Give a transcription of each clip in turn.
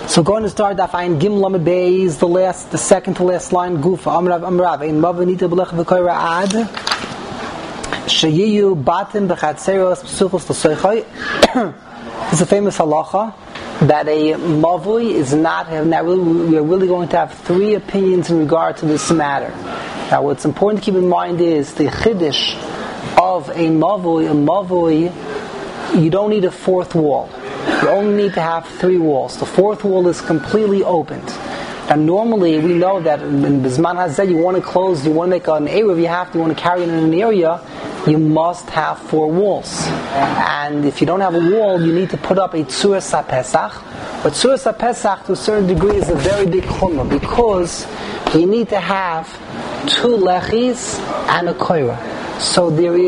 So going to start Daf Ayin Gimel Lamed Beis, the second to last line. Gufa Amrav Ein Mav Nita B'Lech V'Koyra Ad Sheyiyu Batim B'Chatzeros P'Suchos L'Soichai. It's a famous halacha that a mavui is not. Now we are really going to have three opinions in regard to this matter. Now, what's important to keep in mind is the chiddush of a mavui. You don't need a fourth wall. You only need to have three walls. The fourth wall is completely opened. Now, normally we know that in Bizman Hazeh, you want to close, you want to make an area, you want to carry it in an area, you must have four walls. And if you don't have a wall, you need to put up a Tzuras HaPesach. But Tzuras HaPesach, to a certain degree, is a very big chumrah, because we need to have two lechis and a koira. So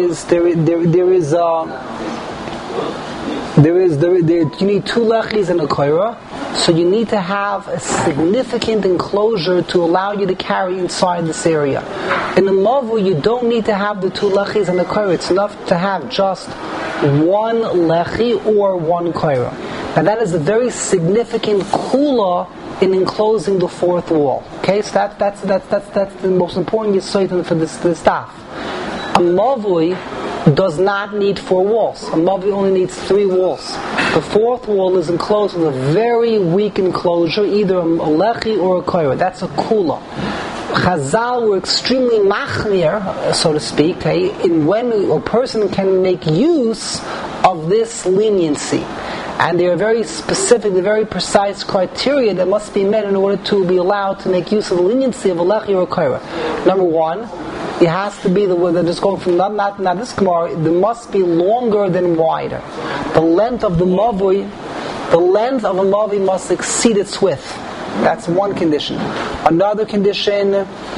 you need two lechis and a koira, so you need to have a significant enclosure to allow you to carry inside this area. In the mavu, you don't need to have the two lechis and the koira. It's enough to have just one lechi or one koira. Now that is a very significant kula in enclosing the fourth wall. Okay, so that's the most important yesod for this staff. A mavui does not need four walls. A mavui only needs three walls. The fourth wall is enclosed with a very weak enclosure, either a lechi or a koira. That's a kula. Chazal were extremely machmir, so to speak, in when a person can make use of this leniency. And there are very specific, very precise criteria that must be met in order to be allowed to make use of the leniency of a lechi or a koira. Number one, it has to be the way that is going from not this Gemara. It must be longer than wider. The length of a mavui must exceed its width. That's one condition. Another condition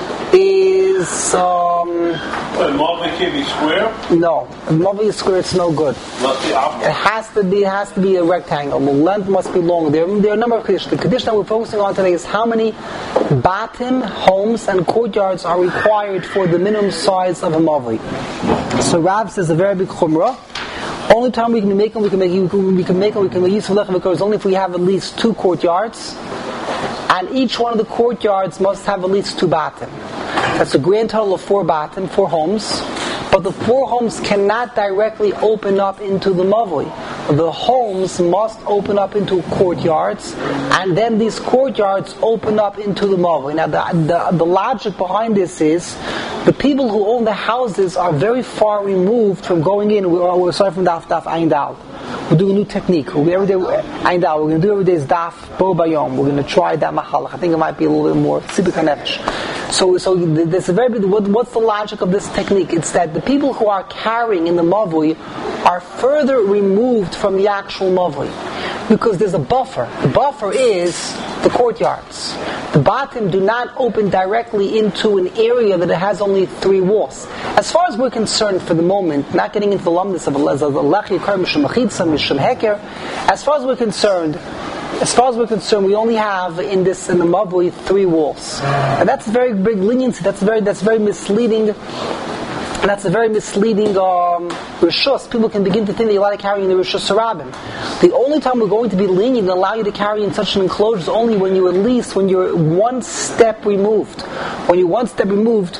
is a mavui can be square? No, a mavui is square. It's no good. It has to be a rectangle. The length must be long. There are a number of conditions. The condition that we're focusing on today is how many batim, homes, and courtyards are required for the minimum size of a mavui. So Rav says a very big chumrah. Only time we can make use of lechav is only if we have at least two courtyards, and each one of the courtyards must have at least two batim. That's a grand total of 4 batim, 4 homes. But the 4 homes cannot directly open up into the mavui. The homes must open up into courtyards, and then these courtyards open up into the mavui. Now, the logic behind this is the people who own the houses are very far removed from going in. We're starting from Daf Ayin Dal. We're doing a new technique. We're going to do every day's Daf Bo Bayom. We're going to try that Mahalach. I think it might be a little bit more Sibik HaNefesh. So there's a very big. What's the logic of this technique? It's that the people who are carrying in the mavui are further removed from the actual mavui, because there's a buffer. The buffer is the courtyards. The batim do not open directly into an area that it has only 3 walls. As far as we're concerned for the moment, not getting into the lumnus of lechi, kar, mishum machitza, mishum heker, as far as we're concerned, we only have in the mavui 3 walls, and that's a very big leniency. That's very misleading. And that's a very misleading rishus. People can begin to think that you're allowed to carry in the rishus harabim. The only time we're going to be lenient and allow you to carry in such an enclosure is only when you're one step removed. When you're one step removed,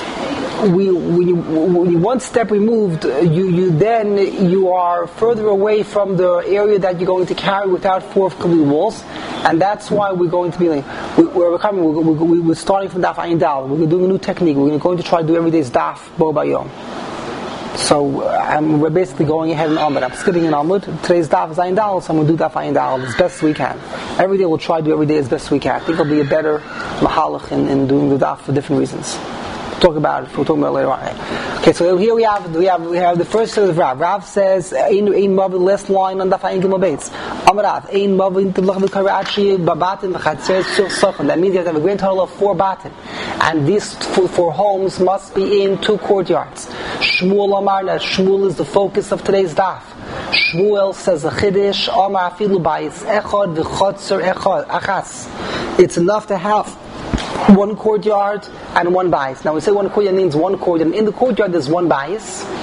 you are further away from the area that you're going to carry without 4 complete walls, and that's why we're going to be like, we're starting from Daf Ayin Dal. We're doing a new technique. We're going to try to do every day's Daf Bo Bayom. So we're basically going ahead in Amud. I'm skipping in Amud. Today's Daf is Ayin Dal, so I'm going to do Daf Ayin Dal as best we can. Every day we'll try to do every day as best we can. I think it'll be a better mahalach in doing the Daf for different reasons. We'll talk about it later on. Okay, so here we have the first set of Rav. Rav says ein mav, last line on Daf Ayin Gimel Beis. Amarav ein mav t'lach v'karachi babatim v'chatzer sur sochen. That means you have to have a grand total of 4 batim, and these 4 homes must be in 2 courtyards. Shmuel Amar, that Shmuel is the focus of today's Daf. Shmuel says a chiddush, Amar afilu bayis echad v'chatzer echad achas. It's enough to have 1 courtyard and 1 bias. Now we say 1 courtyard means 1 courtyard. In the courtyard there's 1 bias,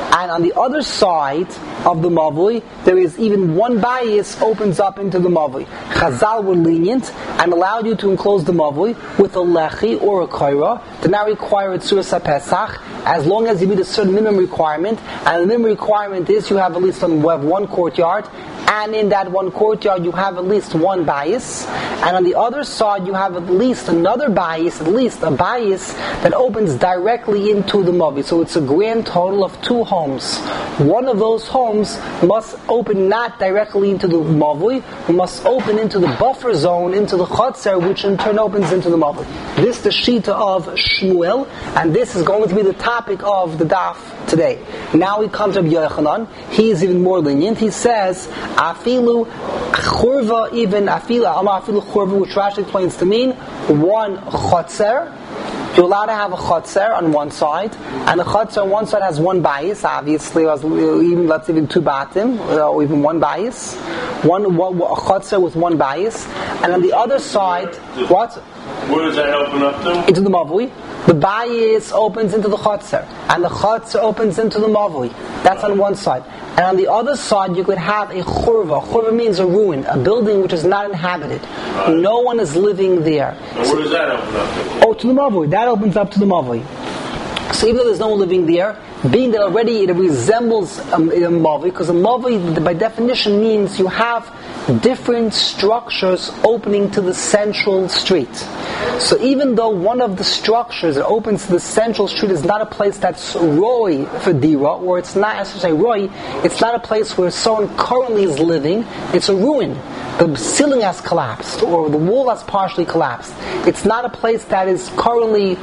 And on the other side of the mavui, there is even one bias opens up into the mavui. Chazal were lenient and allowed you to enclose the mavui with a lechi or a kaira. Did not require a tzuras pesach as long as you meet a certain minimum requirement. And the minimum requirement is you have at least one courtyard. And in that one courtyard, you have at least one bias. And on the other side, you have at least another bias, at least a bias that opens directly into the mavui. So it's a grand total of 2 homes. One of those homes must open not directly into the mavui, must open into the buffer zone, into the chotzer, which in turn opens into the mavui. This is the shita of Shmuel, and this is going to be the topic of the daf today. Now we come to Rabbi Yochanan. He is even more lenient. He says, afilu churva, even afilu churva, which Rashi explains to mean one chotzer. You're allowed to have a chotzer on one side, and the chotzer on one side has one bias, obviously, even 2 batim, or even one bias. A chotzer with one bias. And on the other side, what? Where does that open up to? Into the mavui. The bias opens into the chotzer, and the chotzer opens into the mavui. That's on one side. And on the other side, you could have a churva. Churva means a ruin, a building which is not inhabited. No one is living there. And where does that open up to? Oh, to the mavui. That opens up to the mavui. So even though there's no one living there, being that already it resembles a mavui, because a mavui by definition means you have different structures opening to the central street. So even though one of the structures that opens to the central street is not a place that's roi for dira, or it's not, as I say roi, it's not a place where someone currently is living, it's a ruin. The ceiling has collapsed, or the wall has partially collapsed. It's not a place that is currently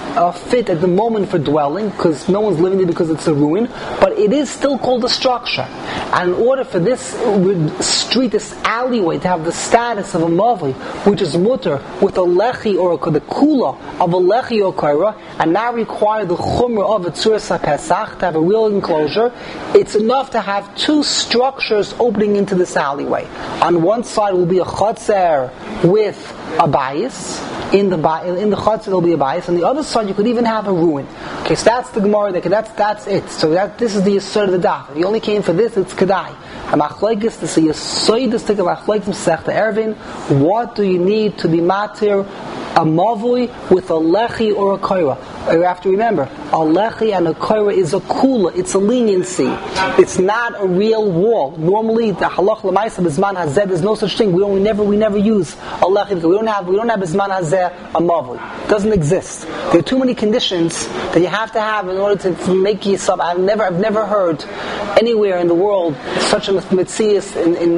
fit at the moment for dwelling, because no one's living there because it's a ruin, but it is still called a structure. And in order for this street, this alleyway, to have the status of a mavui, which is mutter with a lechi or the kula of a lechi or kaira, and now require the chumrah of a tzuras pesach to have a real enclosure, it's enough to have 2 structures opening into this alleyway. On one side will be a chotzer with a bias. In the chotzer there will be a bias. On the other side you could even have a ruin. Okay, so that's the Gemara. That's it. So this is the yesod of the daf. If you only came for this, it's kedai. Machlokes, this is a yesod. This is machlokes Masechta Eruvin. What do you need to be matir a mavui with a lechi or a kaira? You have to remember, a lechi and a kaira is a kula. It's a leniency. It's not a real wall. Normally, the halach l'maisa b'zman hazeh, there's no such thing. We never use a lechi because we don't have b'zman hazeh a mavui. It doesn't exist. There are too many conditions that you have to have in order to make yourself. I've never heard anywhere in the world such a mitzias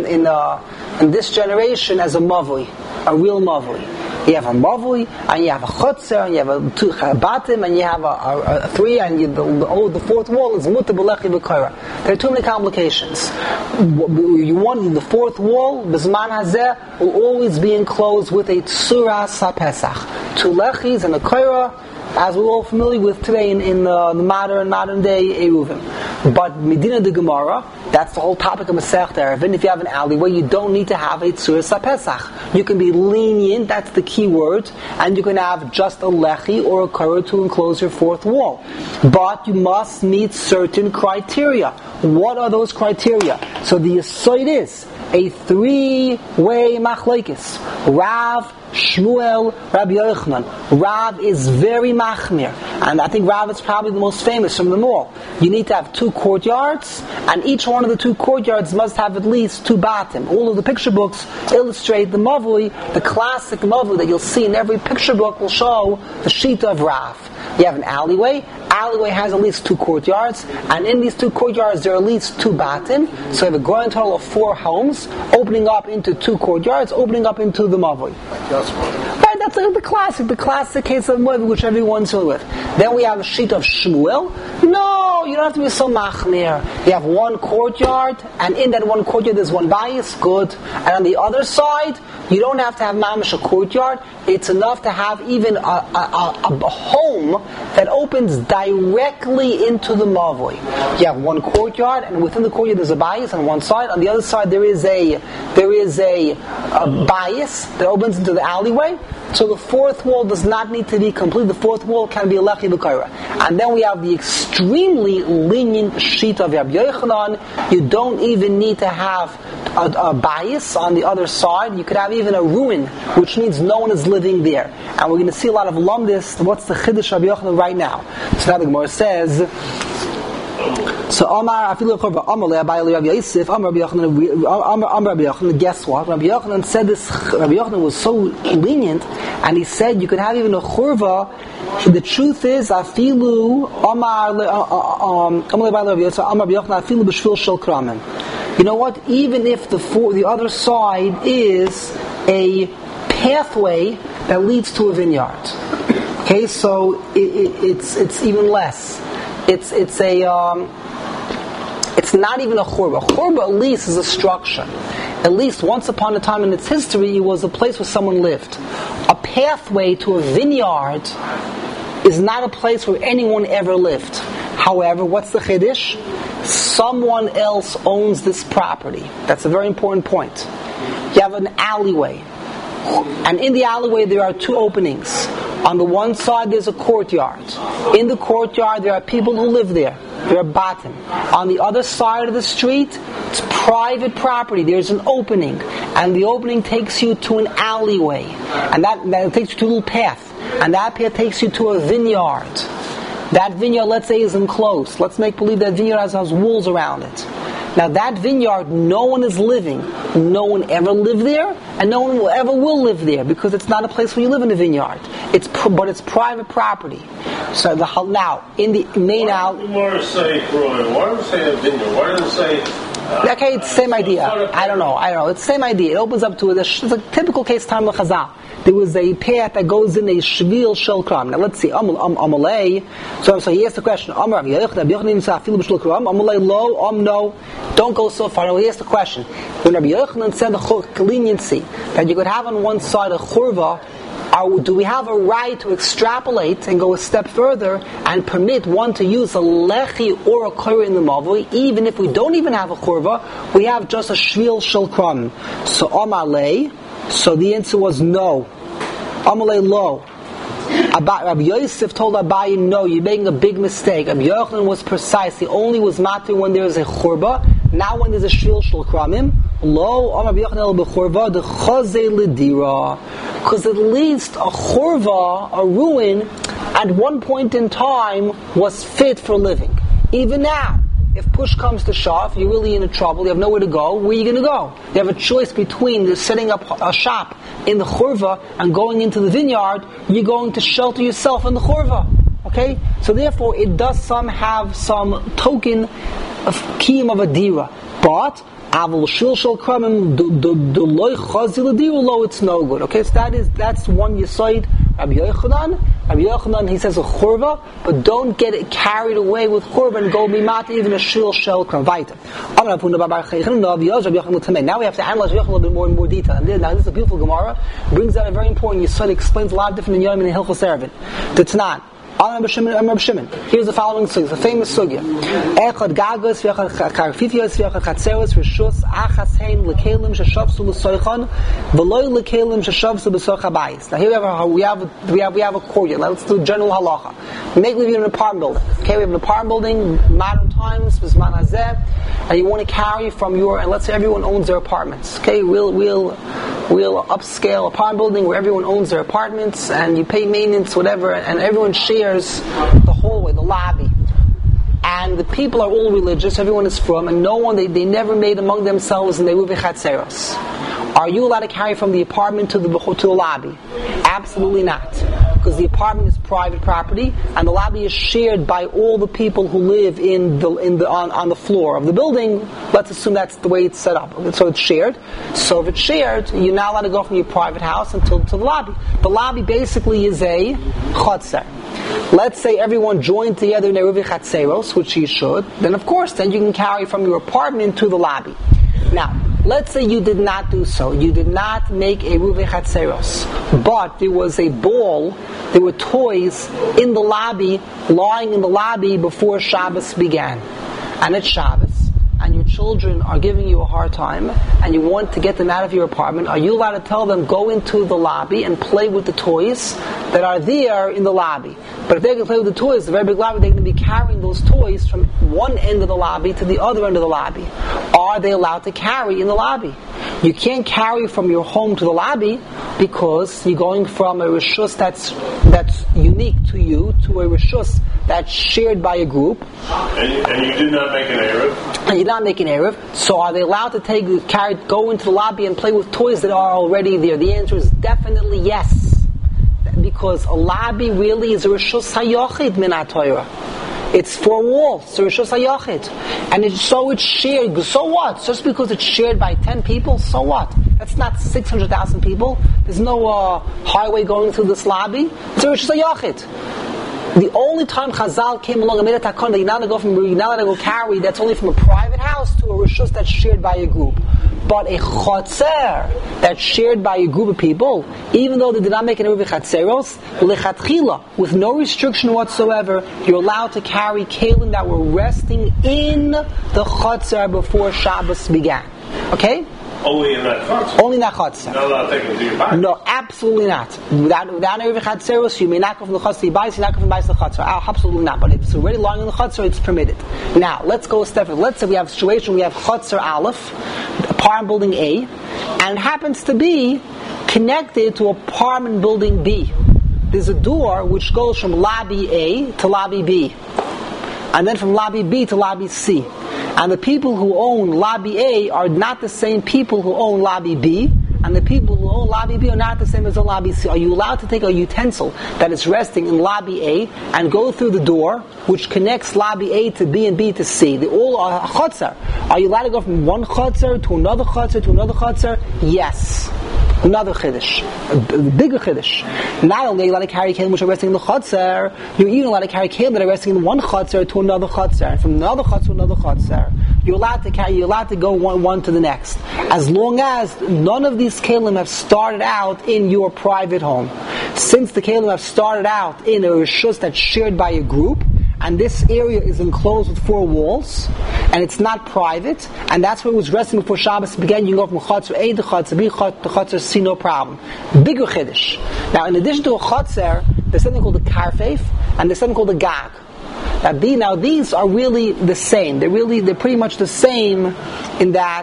in this generation as a mavui, a real mavui. You have a mavui, and you have a chotzer, and you have a 2 batim, and you have a 3, and the 4th wall is mutar b'lechi v'kaira. There are too many complications. You want the 4th wall, b'zman hazeh, will always be enclosed with a tzuras pesach. 2 lechis and a kaira, as we're all familiar with today in the modern day Eruvin. But Medina de Gemara, that's the whole topic of Masechta Eruvin. If you have an alleyway, you don't need to have a tzuras pesach. You can be lenient, that's the key word, and you can have just a lechi or a kaira to enclose your 4th wall. But you must meet certain criteria. What are those criteria? So the yesod is a 3-way machlokes. Rav, Shmuel, Rabbi Yochanan. Rav is very machmir, and I think Rav is probably the most famous from them all. You need to have 2 courtyards, and each one of the 2 courtyards must have at least 2 batim. All of the picture books illustrate the mavui, the classic mavui that you'll see in every picture book will show the shita of Rav. You have an alleyway. Alleyway has at least 2 courtyards, and in these 2 courtyards there are at least 2 batim. So you have a grand total of 4 homes, opening up into 2 courtyards, opening up into the mavui. Right, that's like the classic case of mavui which everyone's familiar with. Then we have a sheet of Shmuel. No, you don't have to be so machmir. You have 1 courtyard, and in that 1 courtyard there's 1 bias, good. And on the other side, you don't have to have mamash a courtyard. It's enough to have even a home that opens directly into the mavui. You have 1 courtyard, and within the courtyard there's a bias on one side. On the other side there is a bias that opens into the alleyway. So the fourth wall does not need to be complete. The fourth wall can be a lechi b'kaira. And then we have the extremely lenient shita of Rabbi Yochanan. You don't even need to have a bias on the other side. You could have even a ruin, which means no one is living there. And we're going to see a lot of lumdis. What's the chiddush of Rabbi Yochanan right now? So now the Gemara says, so Amar afilu chorva Amar le'abayli Rabbi Yosef Amar Rabbi Yochanan. Guess what? Rabbi Yochanan said this. Rabbi Yochanan was so lenient, and he said you could have even a chorva. The truth is, afilu Amar le'abayli Rabbi Yosef Amar Rabbi Yochanan afilu b'shvil shel kramim. You know what? Even if the other side is a pathway that leads to a vineyard, okay, so it's even less. It's not even a churba. A churba at least is a structure. At least once upon a time in its history, it was a place where someone lived. A pathway to a vineyard is not a place where anyone ever lived. However, what's the chiddush? Someone else owns this property. That's a very important point. You have an alleyway, and in the alleyway there are two openings. On the one side there's a courtyard. In the courtyard there are people who live there. There are batim. On the other side of the street, it's private property. There's an opening, and the opening takes you to an alleyway, and that takes you to a little path, and that path takes you to a vineyard. That vineyard, let's say, is enclosed. Let's make believe that vineyard has walls around it. Now that vineyard, no one is living. No one ever lived there, and no one will live there, because it's not a place where you live in a vineyard. But it's private property. So now in the main out. Why does it say a vineyard? Why does it say? Okay, it's the same idea. I don't know. It's the same idea. It opens up to it's a typical case time of Chazal. There was a path that goes in a shvil shel kram. Now let's see. Amalei. So he asked the question. Amar Rabbi Yochanan afilu b'shel kram. Amalei lo. No. Don't go so far. Now he asked the question. When Rabbi Yochanan said the leniency that you could have on one side a churva, do we have a right to extrapolate and go a step further and permit one to use a lechi or a koira in the mavui, even if we don't even have a churva, we have just a shvil shel kram? So Amalei. So the answer was no. Amalei lo. Rabbi Yosef told Abaye, no, you're making a big mistake. Rabbi Yochanan was precise. He only was matir when there is a churba. Now when there's a shvil shel kramim, lo, Rabbi Yochanan el b'churva, the chazei l'dira. Because at least a churva, a ruin, at one point in time was fit for living. Even now, if push comes to shove, you're really in trouble, you have nowhere to go, where are you going to go? You have a choice between setting up a shop in the churva and going into the vineyard. You're going to shelter yourself in the churva. Okay? So therefore, it does have some token of kiyum of a dira. But Aval shil shel kramim the loy chazil diru lo, it's no good. Okay, so that's one yisoid. Rabbi Yochanan, he says a churva, but don't get it carried away with churva and go mimat even a shil shel kram. Weiter. Now we have to analyze Yochanan a little bit more in more detail. And now this is a beautiful Gemara. Brings out a very important yisoid. Explains a lot different than Yom and Hilchos Erevin. That's not. Here's the following sugya, the famous sugya. Echad gagas v'echad karfifios v'echad chatzeros v'shus achas hein lekelim sheshavsu l'soichan v'loy lekelim sheshavsu b'soich habayis. Now here we have a courtyard. Let's do general halacha. Make believe you're in an apartment building. Okay, we have an apartment building, modern times, b'zman hazeh, and you want to carry from and let's say everyone owns their apartments. Okay, we'll upscale apartment building where everyone owns their apartments and you pay maintenance, whatever, and everyone shares the hallway, the lobby, and the people are all religious. Everyone is from, and no one they never made among themselves, and they will be chatzeros. Are you allowed to carry from the apartment to the lobby? Absolutely not, because the apartment is private property, and the lobby is shared by all the people who live on the floor of the building. Let's assume that's the way it's set up. So it's shared. So if it's shared, you're not allowed to go from your private house to the lobby. The lobby basically is a chotzer. Let's say everyone joined together in a Eruvi Chatzeros, which you should, then of course, then you can carry from your apartment to the lobby. Now, let's say you did not do so. You did not make a Eruvi Chatzeros, but there was a ball, there were toys in the lobby, lying in the lobby before Shabbos began. And it's Shabbos, and your children are giving you a hard time and you want to get them out of your apartment, are you allowed to tell them, go into the lobby and play with the toys that are there in the lobby? But if they're going to play with the toys, the very big lobby, they're going to be carrying those toys from one end of the lobby to the other end of the lobby. Are they allowed to carry in the lobby? You can't carry from your home to the lobby because you're going from a rishus that's unique to you to a rishus that's shared by a group. And you did not make an Erev. And you did not make an Erev. So are they allowed to go into the lobby and play with toys that are already there? The answer is definitely yes. Because a lobby really is a rishus hayochid min ha-Torah. It's 4 walls, so Rishus HaYachid. And it's shared. So what? Just because it's shared by 10 people, so what? That's not 600,000 people. There's no highway going through this lobby. It's a Rishus HaYachid. The only time Chazal came along and made a takon that you're not allowed to go carry, that's only from a private house to a Rishus that's shared by a group. But a chotzer that's shared by a group of people, even though they did not make an eruv chatzeros, lechatchila, with no restriction whatsoever, you're allowed to carry kalim that were resting in the chotzer before Shabbos began. Okay? Only in that chotzer? Only in that chotzer. Not allowed to take it to your bike? No, absolutely not. Without eruv chatzeros, you may not go from the chotzer to your bike, you not go from the bike to the chotzer. Absolutely not. But if it's already lying in the chotzer, it's permitted. Now, let's go a step further. Let's say we have a situation, we have chotzer aleph, apartment building A, and it happens to be connected to apartment building B. There's a door which goes from lobby A to lobby B, and then from lobby B to lobby C. And the people who own lobby A are not the same people who own lobby B, and the people who own lobby B are not the same as the lobby C. Are you allowed to take a utensil that is resting in lobby A and go through the door which connects lobby A to B and B to C? They all are chotzer. Are you allowed to go from one chotzer to another chotzer to another chotzer? Yes. Another chiddush, a bigger chiddush. Not only are you allowed to carry kelim which are resting in the chotzer, you're even allowed to carry kelim that are resting in one chotzer to another chotzer, and from another chotzer to another chotzer. You're allowed to go one to the next, as long as none of these kelim have started out in your private home. Since the kelim have started out in a rishus that's shared by a group, and this area is enclosed with 4 walls, and it's not private, and that's where it was resting before Shabbos began. You can go from Chotzer A to Chotzer B, to Chotzer C, no problem. Bigger Chiddush. Now, in addition to a Chotzer, there's something called a Karfeif, and there's something called a Gag. Now these are really the same. They're pretty much the same in that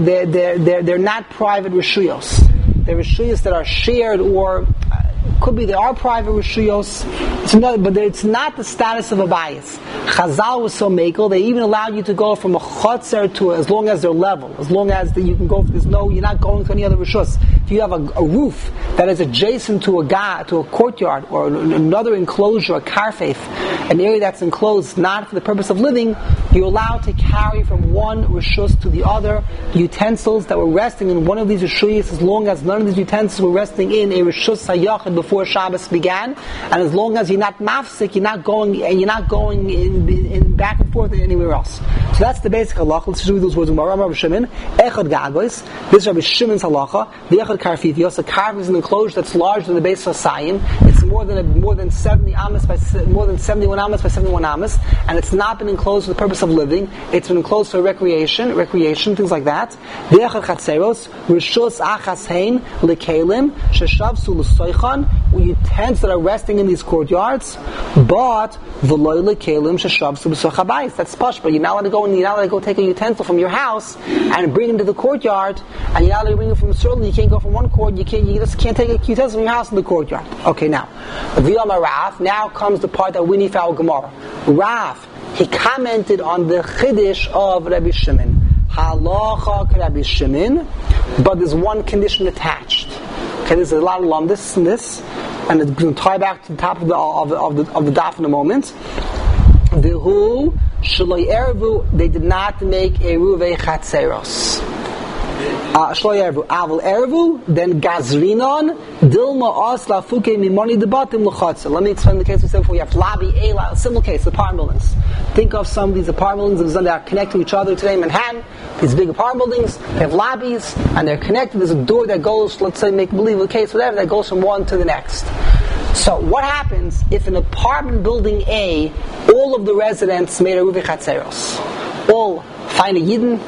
they're not private reshuyos. They're reshuyos that are shared, or could be they are private reshuyos. But it's not the status of a bias. Chazal was so makel, they even allowed you to go from a chotzer to as long as they're level, as long as you can go. You're not going to any other rishus. If you have a roof that is adjacent to a courtyard or another enclosure, a karfeif, an area that's enclosed not for the purpose of living, you're allowed to carry from one rishus to the other utensils that were resting in one of these rishuyos, as long as none of these utensils were resting in a rishus hayachid before Shabbos began, and as long as you're not mafsik, you're not going in back and forth anywhere else. So that's the basic halacha. Let's just read those words. Rabbi Shimon, Echad Gagois. This is Rabbi Shimon's halacha. The Echad Karfithios. A carving is an enclosure that's larger than the base of Sayim. It's more than 70 amas by more than 71 amas by 71 amas, and it's not been enclosed for the purpose of living. It's been enclosed for recreation, things like that. The Echad Chatzeros, Rishus Achas Hein Lekelim Sheshavsu L'Soichan. Utensils that are resting in these courtyards, but v'loy lekelim sheshavsu b'soch habayis. That's posh, but you're not allowed to go take a utensil from your house and bring it into the courtyard, and you're not allowed to bring it from certainly you can't go from one court. You just can't take a utensil from your house in the courtyard. Okay, now v'yom Rav. Now comes the part that we need for our Gemara. Rav, he commented on the chiddush of Rabbi Shimon. Halacha Rabbi Shimon, but there's one condition attached. Okay, there's a lot of lumdis in this, and it's going to tie back to the top of the daf in a moment. V'hu shloi ervu, they did not make eruvei chatzeros. Shloi ervu, aval ervu, then gazrinon, dilma os lafuke mimoni debatim l'chatzer. Let me explain the case we said before. You have lobby A, similar case, apartment buildings. Think of some of these apartment buildings that are connecting each other today in Manhattan. These big apartment buildings, they have lobbies, and they're connected. There's a door that goes, let's say, make believe a case, whatever, that goes from one to the next. So what happens if in apartment building A, all of the residents made a ruvi chatzeros? All find a Yidden,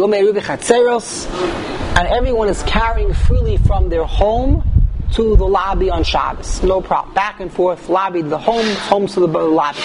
and everyone is carrying freely from their home to the lobby on Shabbos. No problem. Back and forth, lobby to the home, homes to the lobby.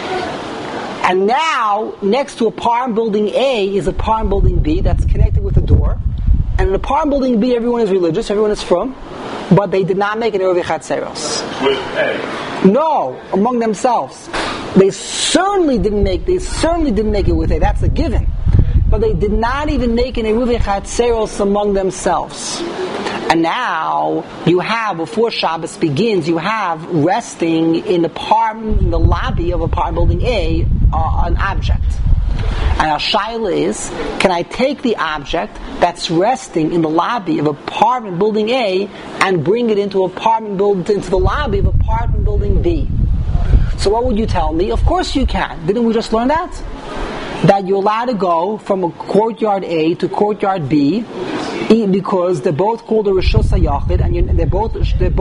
And now, next to apartment building A is apartment building B that's connected with a door. And in apartment building B, everyone is religious, everyone is from, but they did not make an Eruv Chatzeros. With A? No, among themselves. They certainly didn't make it with A. That's a given. But they did not even make an Eruv Chatzeros among themselves. And now, you have, before Shabbos begins, you have resting in the lobby of apartment building A, an object. And our shaila is, can I take the object that's resting in the lobby of apartment building A and bring it into the lobby of apartment building B? So what would you tell me? Of course you can. Didn't we just learn that? That you're allowed to go from a courtyard A to courtyard B because they're both called a Rishus HaYachid, and they're both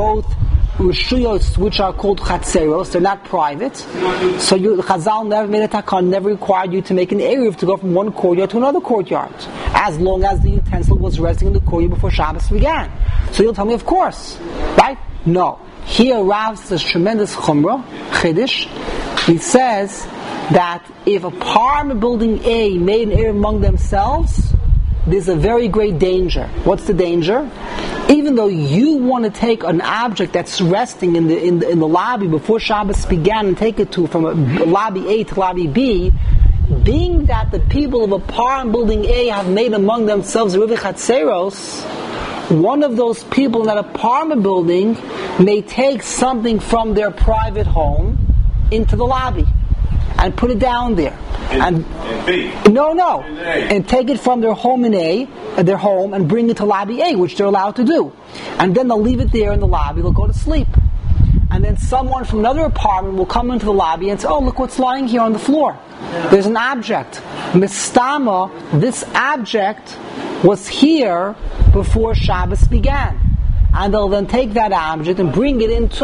Rishuyos, which are called Chatzeros. They're not private. So Chazal never made a takan, never required you to make an Eruv to go from one courtyard to another courtyard, as long as the utensil was resting in the courtyard before Shabbos began. So you'll tell me, of course, right? No. Here Rav says tremendous chumrah, chiddush. He says that if apartment building A made an Eruv among themselves, there's a very great danger. What's the danger? Even though you want to take an object that's resting in the lobby before Shabbos began and take it from lobby A to lobby B, being that the people of apartment building A have made among themselves Eruv Chatzeros, one of those people in that apartment building may take something from their private home into the lobby and put it down there. In B? No. In A. And take it from their home in A, their home, and bring it to lobby A, which they're allowed to do. And then they'll leave it there in the lobby, they'll go to sleep. And then someone from another apartment will come into the lobby and say, oh, look what's lying here on the floor. There's an object. Mistama, this object was here before Shabbos began. And they'll then take that object and bring it into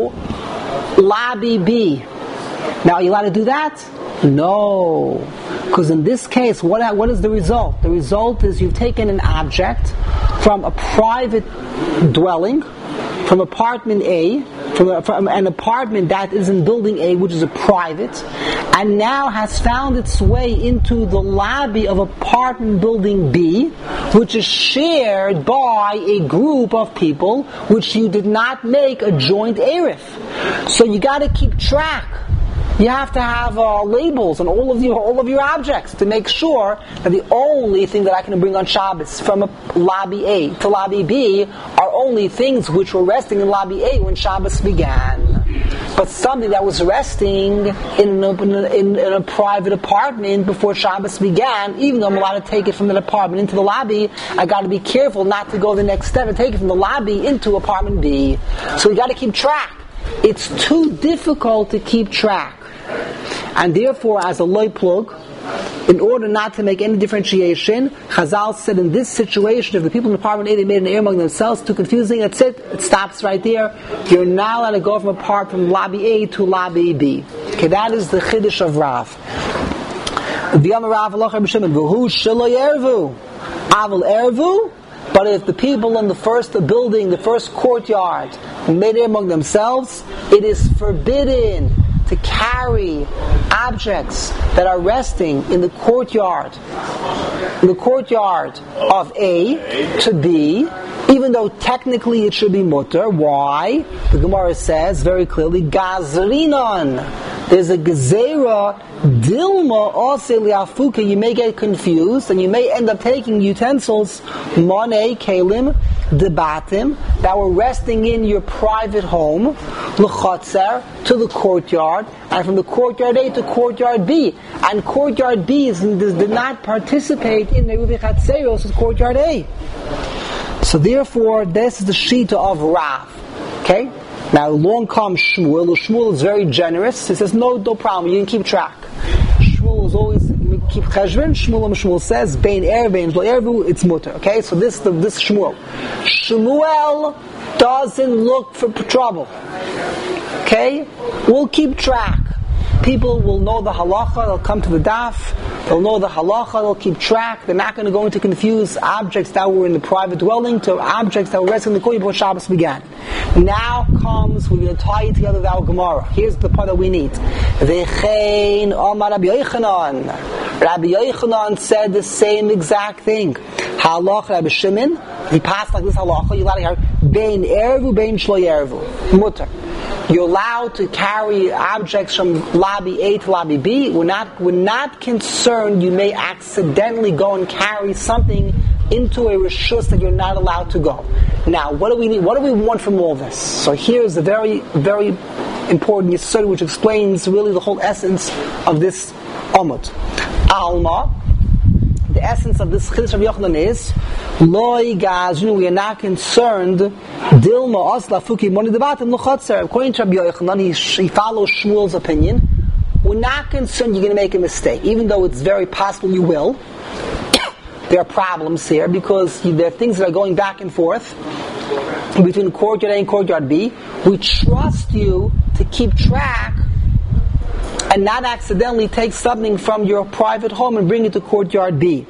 lobby B. Now, are you allowed to do that? No. Because in this case, what is the result? The result is you've taken an object from a private dwelling, from apartment A, from an apartment that is in building A, which is a private, and now has found its way into the lobby of apartment building B, which is shared by a group of people which you did not make a joint Eruv. So you got to keep track. You have to have labels on all of your objects to make sure that the only thing that I can bring on Shabbos from lobby A to lobby B are only things which were resting in lobby A when Shabbos began. But something that was resting in a private apartment before Shabbos began, even though I'm allowed to take it from that apartment into the lobby, I got to be careful not to go the next step and take it from the lobby into apartment B. So you got to keep track. It's too difficult to keep track. And therefore, as a loy plug, in order not to make any differentiation, Chazal said in this situation, if the people in apartment A, they made an Eruv among themselves, too confusing, that's it. It stops right there. You're now allowed to go from lobby A to lobby B. Okay, that is the chiddush of Rav. But if the people in the first building, the first courtyard, made it among themselves, it is forbidden to carry objects that are resting in the courtyard of A to B, even though technically it should be mutter. Why? The Gemara says very clearly, Gazrinon. There's a gezerah, dilma ose liafuka. You may get confused, and you may end up taking utensils, monei, kelim, debatim, that were resting in your private home, l'chotzer, to the courtyard, and from the courtyard A to courtyard B. And courtyard B did not participate in the Eruv Chatzeros with courtyard A. So therefore, this is the shita of Rav. Okay? Now along comes Shmuel. Shmuel is very generous. He says, no problem, you can keep track. Shmuel is always keep cheshbon. Shmuel says, Bein Erev, Bein Shlo Erevu, it's mutter. Okay, so this Shmuel. Shmuel doesn't look for trouble. Okay? We'll keep track. People will know the halacha, they'll come to the daf, they'll know the halacha, they'll keep track, they're not going to go into confuse objects that were in the private dwelling to objects that were resting in the kohen before Shabbos began. Now comes, we're going to tie it together with our Gemara. Here's the part that we need. V'chein Omar Rabbi Yochanan. Rabbi Yochanan said the same exact thing. Halach Rabbi Shimon, he passed like this halacha, you're allowed to carry bein ervu, bein shlo ervu. Mutter. You're allowed to carry objects from lobby A to lobby B. We're not concerned you may accidentally go and carry something into a reshus that you're not allowed to go. Now, what do we need? What do we want from all this? So here's a very, very important yesod which explains really the whole essence of this Amud. Alma, the essence of this Chiddush Rabbi Yochanan is Loi Gaznu, we are not concerned Dilma Osla Fuki Moni Devatim L'Chotzer. According to Rabbi Yochanan, he follows Shmuel's opinion. We're not concerned you're going to make a mistake, even though it's very possible you will. There are problems here because there are things that are going back and forth between courtyard A and courtyard B. We trust you to keep track and not accidentally take something from your private home and bring it to courtyard B.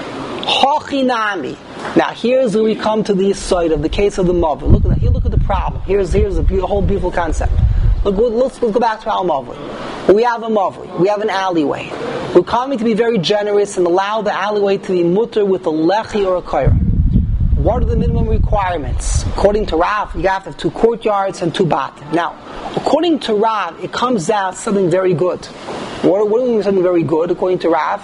Hochinami. Now here's where we come to the side of the case of the Mavli. Look at the problem. Here's a whole beautiful concept. Let's go back to our Mavli. We have a Mavli. We have an alleyway. We're coming to be very generous and allow the alleyway to be mutter with a lechi or a kaira. What are the minimum requirements? According to Rav, you have to have 2 courtyards and 2 batim. Now, according to Rav, it comes out something very good. What do we mean something very good, according to Rav?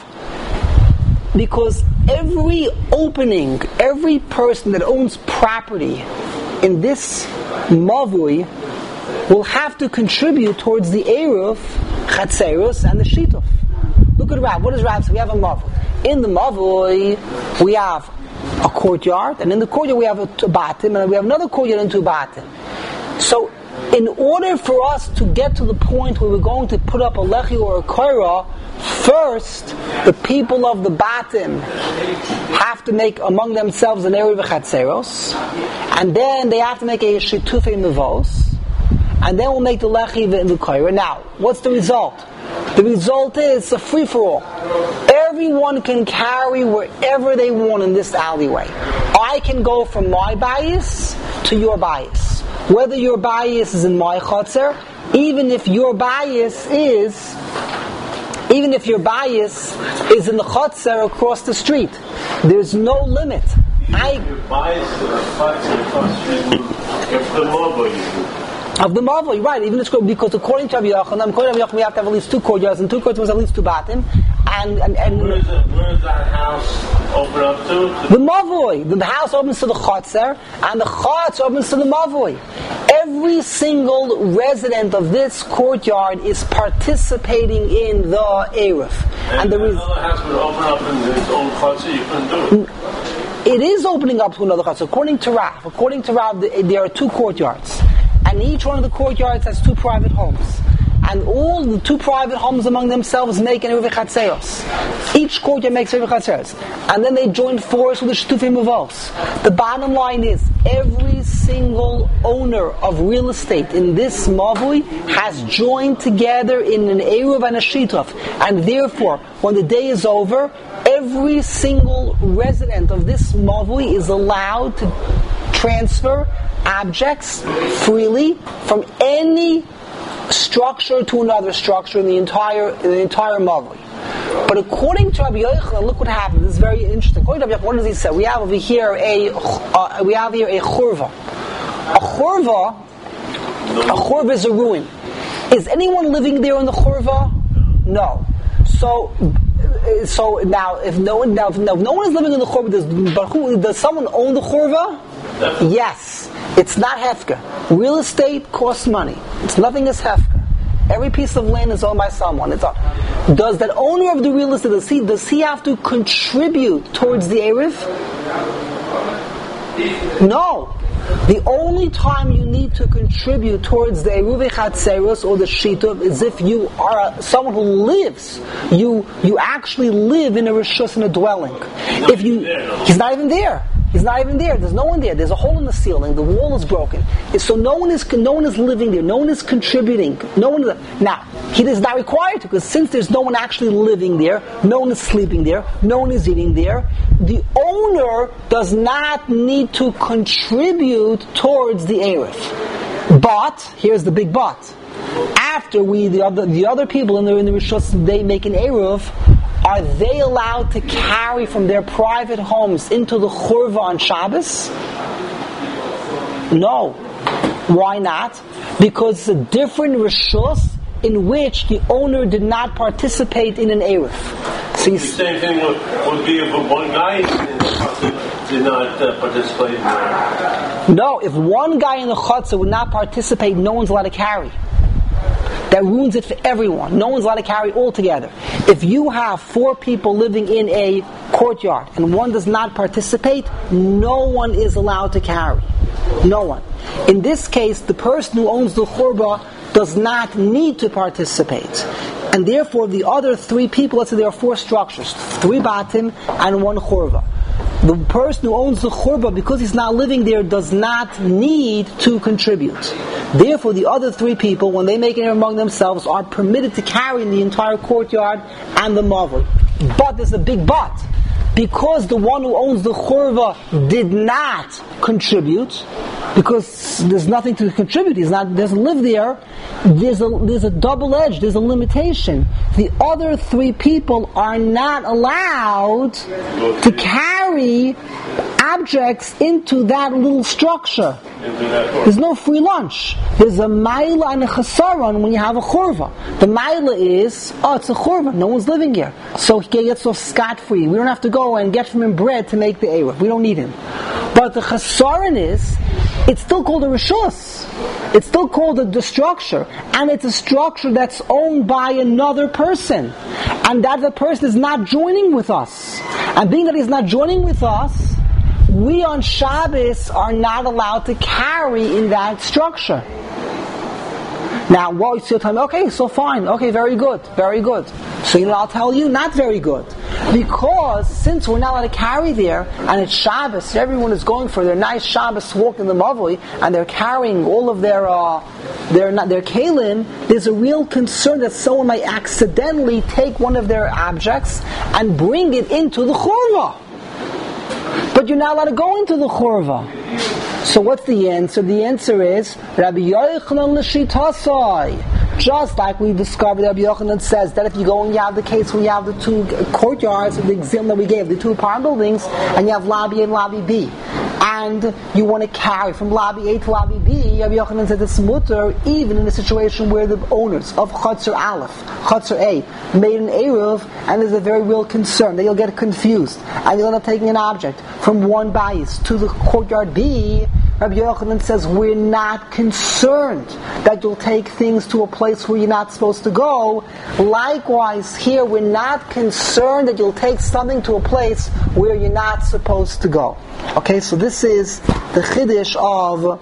Because every opening, every person that owns property in this mavui will have to contribute towards the Eruv, Chatzeros, and the Shituf. Look at Rav. What does Rav say? We have a mavui. In the mavui, we have a courtyard, and in the courtyard we have a batim, and we have another courtyard and 2 batim. So, in order for us to get to the point where we're going to put up a lechi or a kaira, first, the people of the batim have to make among themselves an eruv v'chatzeros, and then they have to make a shitufei mevos, and then we'll make the lechi and the kaira. Now, what's the result? The result is a free-for-all. Everyone can carry wherever they want in this alleyway. I can go from my bias to your bias. Whether your bias is in my chotzer, even if your bias is in the chotzer across the street. There's no limit. Of the Mavli, right? Even it's because according to Rabbi Yochanan, we have to have at least 2 courtyards, and 2 courtyards must have at least 2 batim. And where is that house open up to? The Mavli. The house opens to the Chotzer, and the Chotzer opens to the Mavli. Every single resident of this courtyard is participating in the Eruv. And the other house would open up in its own Chotzer, you couldn't do it. It is opening up to another Chotzer. According to Rav, there are 2 courtyards. And each one of the courtyards has 2 private homes. And all the 2 private homes among themselves make an Eruv Chatzeros. Each courtyard makes Eruv Chatzeros. And then they join force with the Shtufim Mavos. The bottom line is, every single owner of real estate in this Mavui has joined together in an Eruv and a Shituf. And therefore, when the day is over, every single resident of this Mavui is allowed to transfer objects freely from any structure to another structure in the entire Mavli. But according to Rabbi Yochanan, look what happened. This is very interesting. According to Rabbi Yochanan, what does he say? We have over here a churva. A churva is a ruin. Is anyone living there in the churva? No. So now, if no one is living in the churva, does someone own the churva? Yes. It's not hefka. Real estate costs money. Nothing is hefka. Every piece of land is owned by someone. Does that owner of the real estate, does he have to contribute towards the Eruv? No. The only time you need to contribute towards the Eruv Chatzeros or the Shituf is if you are someone who lives. You actually live in a reshus, in a dwelling. He's not even there. He's not even there. There's no one there. There's a hole in the ceiling. The wall is broken. So no one is living there. No one is contributing. Now, he is not required to, because since there's no one actually living there, no one is sleeping there, no one is eating there, the owner does not need to contribute towards the Erev. But, here's the big but. After the other people in the Rishus, they make an Erev, are they allowed to carry from their private homes into the Churva on Shabbos? No. Why not? Because it's a different Rishus in which the owner did not participate in an Erev. So the same thing would be if one guy did not participate in that. No, if one guy in the Chutzah would not participate, no one's allowed to carry. That ruins it for everyone. No one's allowed to carry all together. If you have 4 people living in a courtyard and one does not participate, no one is allowed to carry. No one. In this case, the person who owns the churba does not need to participate. And therefore, the other 3 people, let's say there are 4 structures, 3 batim and 1 churva. The person who owns the churba, because he's not living there, does not need to contribute. Therefore, the other 3 people, when they make it among themselves, are permitted to carry in the entire courtyard and the mavoi. But there's a big but. Because the one who owns the churva did not contribute, because there's nothing to contribute, doesn't live there, there's a double edge, there's a limitation. The other 3 people are not allowed to carry objects into that little structure. There's no free lunch. There's a maila and a chesaron when you have a churva. The maila is, it's a churva, no one's living here. So he gets off scot-free. We don't have to go and get from him bread to make the erev. We don't need him. But the chesaron is, it's still called a rishus. It's still called the structure. And it's a structure that's owned by another person. And that the person is not joining with us. And being that he's not joining with us, we on Shabbos are not allowed to carry in that structure. Now, what still tell me? Okay, so fine. Okay, very good. So I'll tell you, not very good. Because since we're not allowed to carry there, and it's Shabbos, everyone is going for their nice Shabbos walk in the Mavoi, and they're carrying all of their kalim, there's a real concern that someone might accidentally take one of their objects and bring it into the churva. But you're not allowed to go into the churva. So what's the answer? The answer is Rabbi Yochanan l'shitasai. Just like we discovered, Rabbi Yochanan says that if you go and you have the case where you have the 2 courtyards, the example that we gave, the 2 apartment buildings, and you have lobby A and lobby B, and you want to carry from lobby A to lobby B, Rabbi Yochanan said it's mutter, even in a situation where the owners of Chatzar Aleph, Chatzar A, made an Erev, and there's a very real concern that you'll get confused, and you'll end up taking an object from one bayis to the courtyard B. Rabbi Yochanan says we're not concerned that you'll take things to a place where you're not supposed to go. Likewise, here we're not concerned that you'll take something to a place where you're not supposed to go. Okay, so this is the chiddush of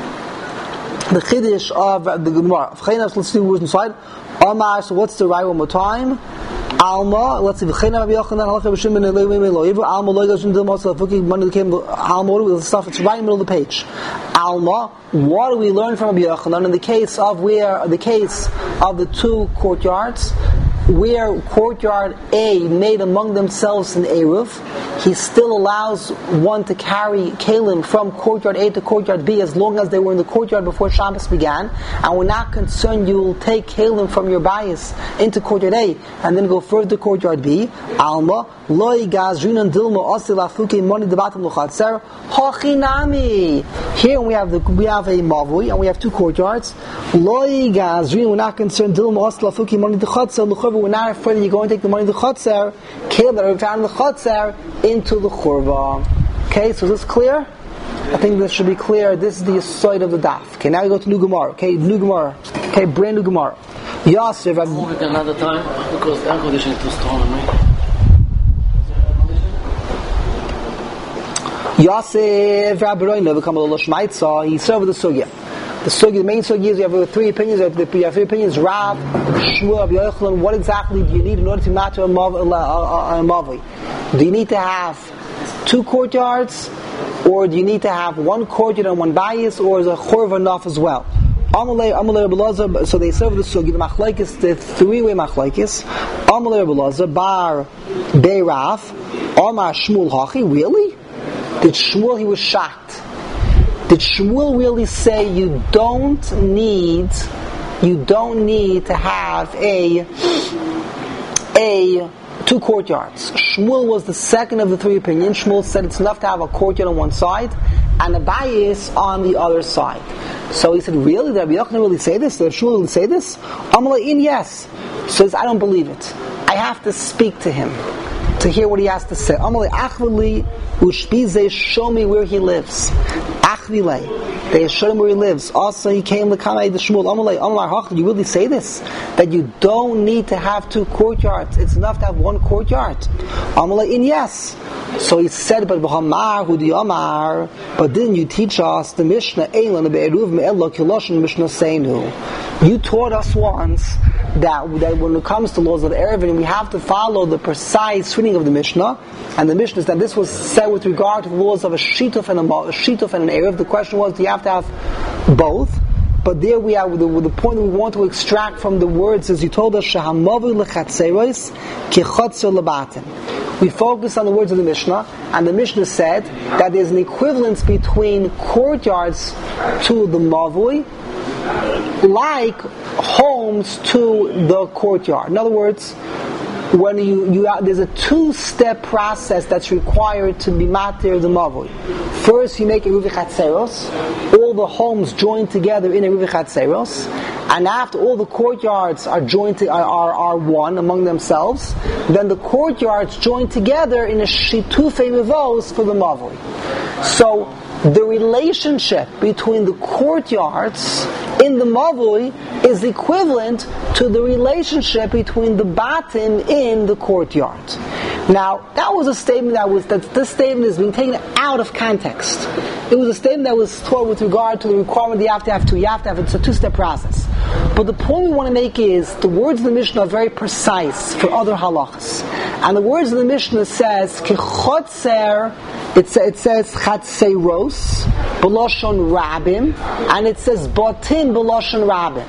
the Gemara. Let's see who's inside. Amar. So what's the right one more time? Alma, let's see. V'cheina Rabbi Yochanan halacha b'shim ben Elohim Elohim. Alma lo yigashim dil mosel afuki money came. Alma, with the stuff. It's right in the middle of the page. Alma. What do we learn from Rabbi Yochanan in the case of the 2 courtyards, where courtyard A made among themselves an eruv? He still allows one to carry kalim from courtyard A to courtyard B as long as they were in the courtyard before Shabbos began, and we're not concerned you will take kalim from your bayis into courtyard A and then go further to courtyard B. Alma loy gazrinan dilma osil afuke moni debatim lochatzer hachinami. Here we have a mavui and we have 2 courtyards. Loy gazrin, we're not concerned dilma osil afuke moni dechatzer l'churva. We're not afraid that you're going to take the money to the chatzer, kalim that are found in the chatzer, into the churva. Okay, so is this clear? I think this should be clear. This is the side of the daf. Okay, now we go to new Gemara. Okay, new Gemara. Okay, brand new Gemara. Yasser. I'll move it another time because the air conditioning is too strong on me. Yasser Rabbeinu become a little shmaitza. He served with the sugya. The main sugya is you have 3 opinions. You have 3 opinions. Rav, Shmuel, Rabbi Yochanan. What exactly do you need in order to matter a mavli? Do you need to have 2 courtyards, Or do you need to have one courtyard and one bayis, or is a chorva enough as well? So they serve the sugi, the machlekes, the three-way machlekes. Amalei Rabbi bar Beiraf, Amar Shmuel Hachi. Really? Did Shmuel? He was shocked. Did Shmuel really say you don't need to have a two courtyards? Shmuel was the second of the three opinions. Shmuel said it's enough to have a courtyard on one side and a bayis on the other side. So he said, really? Did Rabbi Yochanan really say this? Did Shmuel really say this? Amalei, yes. So he says, I don't believe it. I have to speak to him to hear what he has to say. Amalei achvili ushpize, show me where he lives. Achvile, they showed him where he lives. Also, he came to Kamei the Shmuel. Amalei, Amar Hach, did you really say this? That you don't need to have two courtyards. It's enough to have one courtyard. Amalei, yes. So he said, but didn't you teach us the Mishnah? You taught us once that when it comes to laws of Erevin, we have to follow the precise reading of the Mishnah. And the Mishnah is that this was said with regard to the laws of a shituf and an Erev. The question was, do you have to have both? But there we are with the point that we want to extract from the words, as you told us, we focus on the words of the Mishnah, and the Mishnah said that there's an equivalence between courtyards to the Mavui, like homes to the courtyard. In other words, when there's a two-step process that's required to be matir the Mavui. First, you make a Ruvi Chatzeros, all the homes joined together in a Ruvi Chatzeros, and after all the courtyards are joined are one among themselves, then the courtyards join together in a shitufei mevos for the Mavui. So the relationship between the courtyards in the Mavui is equivalent to the relationship between the batim in the courtyard. Now, that was a statement this statement is being taken out of context. It was a statement that was taught with regard to the requirement that you have to have two. It's a two-step process. But the point we want to make is the words of the Mishnah are very precise for other halachas. And the words of the Mishnah says, Kechotzer, it says Chatzeros, B'loshon Rabim, and it says Batim B'loshon Rabim.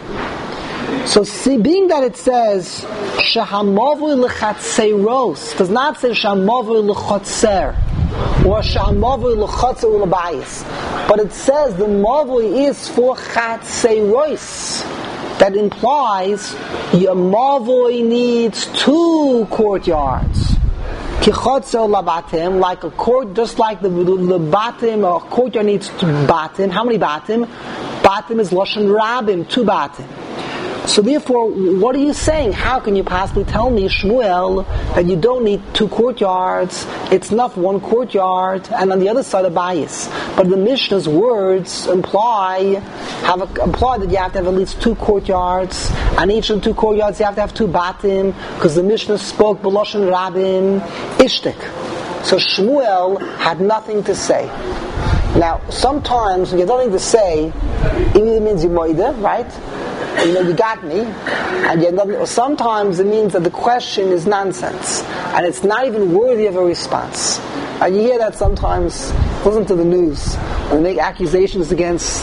So being that it says Shehamavui L'Chatzeros, does not say Shehamavui L'Chotzer, or Shehamavui L'Chotzer U'L'Bayis, but it says the Mavui is for Chatzeros. That implies your Mavui needs two courtyards. Kichotzer labatim, like a court, just like the batim, or a courtyard needs two batim. How many batim? Batim is Lashon Rabim, two batim. So therefore, what are you saying? How can you possibly tell me, Shmuel, that you don't need two courtyards? It's enough one courtyard, and on the other side a bias. But the Mishnah's words imply that you have to have at least two courtyards, and each of the two courtyards you have to have two batim, because the Mishnah spoke b'loshen rabim ishtik. So Shmuel had nothing to say. Now, sometimes when you have nothing to say, it either means you moida, right? You got me, and yet or sometimes it means that the question is nonsense, and it's not even worthy of a response. And you hear that sometimes. Listen to the news when they make accusations against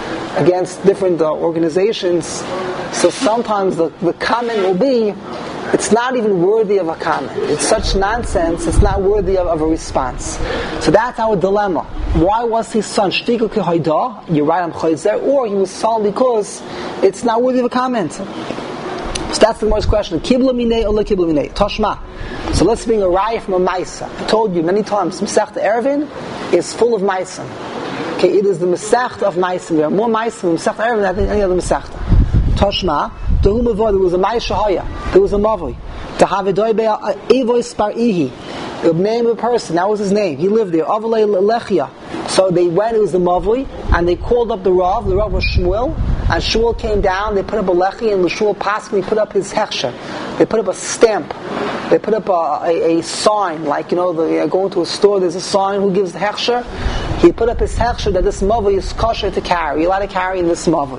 different organizations. So sometimes the comment will be, it's not even worthy of a comment. It's such nonsense, it's not worthy of a response. So that's our dilemma. Why was his son shtikel kehoida? You're right, I'm chayzer, or he was sullen because it's not worthy of a comment. So that's the most question. Kibla minei or kibla minei? Toshma. So let's bring a raya from a maisa. I told you many times, Masechta Erevin is full of maisim. Okay, it is the Masechta of maisim. There are more maisim in Masechta Erevin than any other Masechta. Toshma. There was a Maishahaya, there was a Mavoi. To have a Evois Bar Ihi, the name of a person, that was his name. He lived there. Avalei Lechia. So they went, it was the Mavoi, and they called up the Rav was Shmuel, and Shmuel came down, they put up a Lechi, and the Shmuel Paskin put up his Hechsher. They put up a stamp. They put up a sign, like, going to a store, there's a sign, who gives the Hechsher? He put up his Hechsher that this Mavoi is kosher to carry. You're allowed to carry this Mavoi.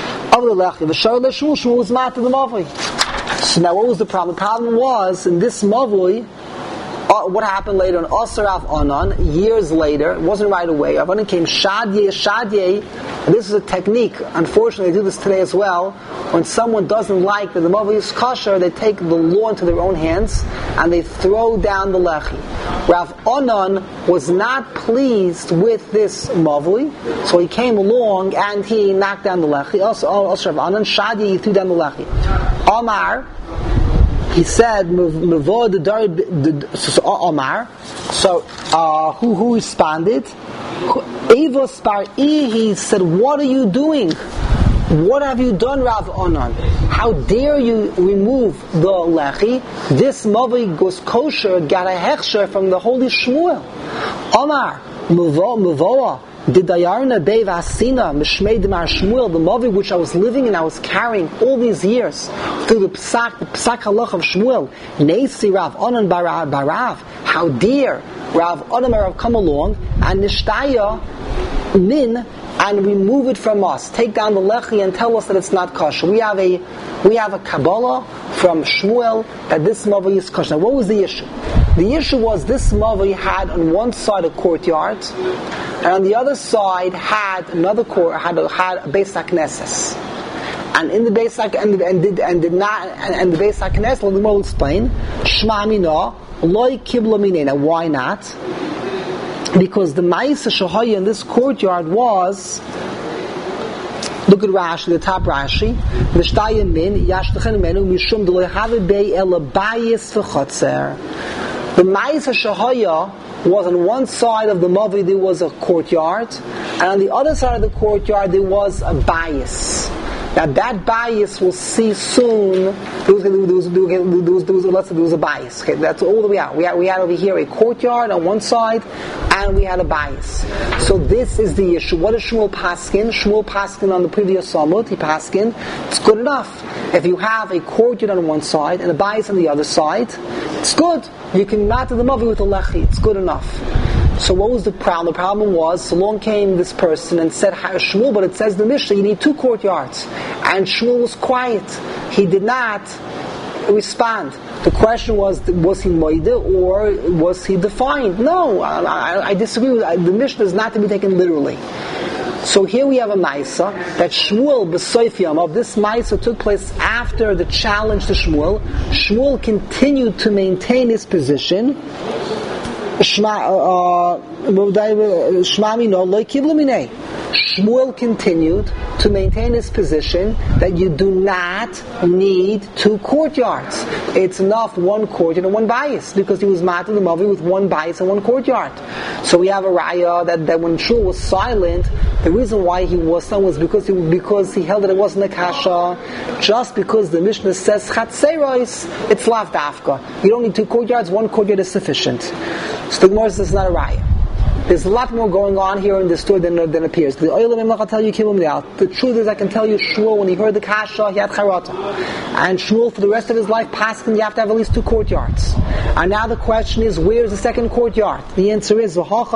Shmuel was mad to the Mavoi. So now what was the problem? The problem was, in this Mavoi, what happened later on Asar Rav Anan, years later, it wasn't right away. Rav Anan came Shadye, and this is a technique, unfortunately they do this today as well. When someone doesn't like that the Mavli is kosher, they take the law into their own hands and they throw down the Lechi. Rav Anan was not pleased with this Mavli, so he came along and he knocked down the Lechi. Also Rav Anan, Shadye, he threw down the Lechi. Omar, he said, Omar. So, who responded? Avos Bar'i, he said, what are you doing? What have you done, Rav Anan? How dare you remove the Lechi? This Mavli was kosher, got a hechsher from the holy Shmuel. Omar, Muvoa. The Dayarna Dei Vasina Mishmei Demar Shmuel, the Mavli which I was living and I was carrying all these years through the Psak Halach of Shmuel. Neisi Rav Anan Barav. How dare Rav Anan Barav come along and Nishtaya Min and remove it from us. Take down the Lechi and tell us that it's not kosher. We have a Kabbalah from Shmuel that this Mavli is kosher. Now, what was the issue? The issue was this Mavli had on one side a courtyard, and on the other side had another court, had a Beis HaKnesses. And in the Beis HaKnesses, the Beis HaKnesses, the Gemara will explain, Shma Mina, Loi Kibla Minena. Why not? Because the Ma'isa Shahaya in this courtyard was, look at Rashi, the top Rashi, Mishtayim Min, Yashtachen Menu, Mishum D'Loi Have Bei El Bayis V'Chotzer. The Ma'isa Shahaya was on one side of the Mavli there was a courtyard, and on the other side of the courtyard there was a bias. Now that bias we'll see soon. There was a bias. Okay, that's all that we had. We had over here a courtyard on one side, and we had a bias. So this is the issue. What is Shmuel Paskin? Shmuel Paskin on the previous Samut, he Paskin, it's good enough. If you have a courtyard on one side and a bias on the other side, it's good. You can matter the Mavli with a Lechi. It's good enough. So what was the problem? The problem was, so long came this person and said, Shmuel, but it says in the Mishnah, you need 2 courtyards. And Shmuel was quiet. He did not respond. The question was he moide or was he defined? No, I disagree with that. The Mishnah is not to be taken literally. So here we have a Maisa that Shmuel B'Soifiyam of this Maisa took place after the challenge to Shmuel. Shmuel continued to maintain his position. Shmuel continued to maintain his position that you do not need 2 courtyards. It's enough 1 courtyard and 1 bias, because he was mating the Mavli with 1 bias and 1 courtyard. So we have a raya that when Shmuel was silent, the reason why he was silent was because he held that it wasn't a kasha. Just because the Mishnah says chatzeros, it's lav dafka. You don't need 2 courtyards, 1 courtyard is sufficient. So the Gemara says it's not a raya. There's a lot more going on here in this story than appears. The truth is, I can tell you, Shmuel, when he heard the kasha, he had charata. And Shmuel, for the rest of his life, paskin, you have to have at least 2 courtyards. And now the question is, where is the second courtyard? The answer is, here was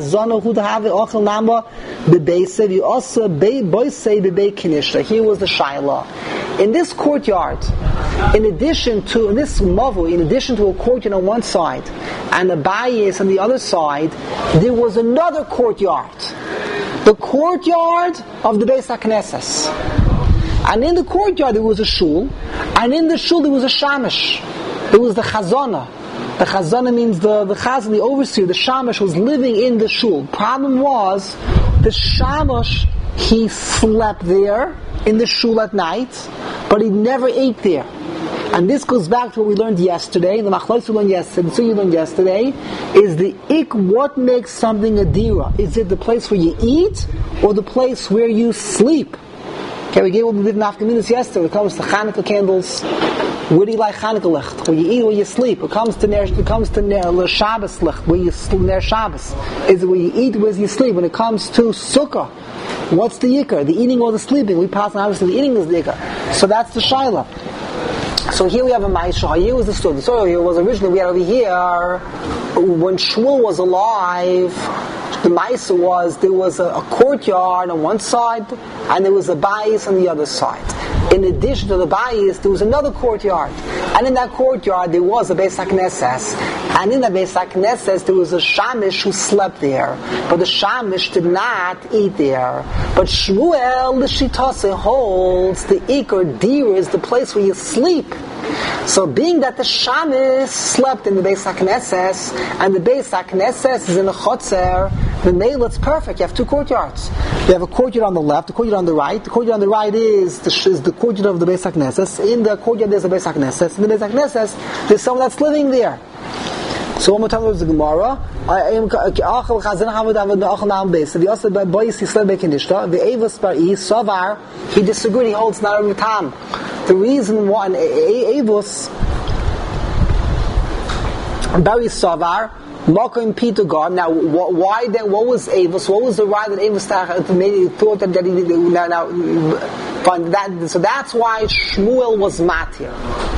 the shaila. In this courtyard, in addition to a courtyard on one side, and a bayis on the other side, there was another courtyard. The courtyard of the Beis HaKnesses. And in the courtyard there was a shul, and in the shul there was a shamash. There was the chazana. The chazana means the chazan, the overseer, the shamash was living in the shul. Problem was, the shamash, he slept there in the shul at night, but he never ate there. And this goes back to what we learned yesterday, the machlokes we learned yesterday, the you learned yesterday, is what makes something a dira? Is it the place where you eat, or the place where you sleep? Okay, we gave what we did in Afghanistan yesterday. When it comes to Hanukkah candles, where do you like Hanukkah licht? Where you eat, where you sleep. It comes to Shabbos licht, where you sleep near Shabbos. Is it where you eat, where you sleep? When it comes to Sukkah, what's the yikar? The eating or the sleeping? We pass on obviously the eating is the yikar. So that's the shaila. So here we have a Ma'isha. Here was the story. The story here was originally, we had over here, when Shmuel was alive, the Ma'isha was, there was a courtyard on one side, and there was a bayis on the other side. in addition to the bayis, there was another courtyard. And in that courtyard, there was a Beis HaKnesses. And in the Beis HaKnesses, there was a Shamish who slept there. But the Shamish did not eat there. But Shmuel, the Shitase, holds the Iker Dir is the place where you sleep. So being that the Shamish slept in the Beis HaKnesses, and the Beis HaKnesses is in the Chotzer, the Meil, it's perfect. You have two courtyards. You have a courtyard on the left, a courtyard on the right. The courtyard on the right is the courtyard of the Beis HaKnesses. In the courtyard there's a Beis HaKnesses. In the Beis HaKnesses, there's someone that's living there. So one more time, there's the Gemara. He disagreed. He holds not every time. The reason why Avos Bari Savar Makom Pitagar. Now, why then? What was Avos? What was the right that Avos thought that he now find that? So that's why Shmuel was matir.